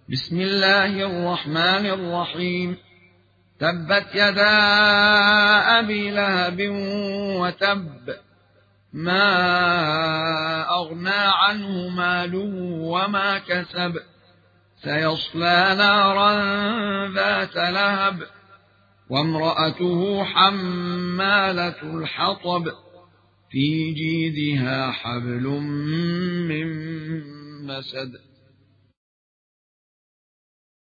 بسم الله الرحمن الرحيم. تبت يدا أبي لهب وتب، ما أغنى عنه ماله وما كسب، سيصلى نارا ذات لهب، وامرأته حمالة الحطب، في جيدها حبل من مسد.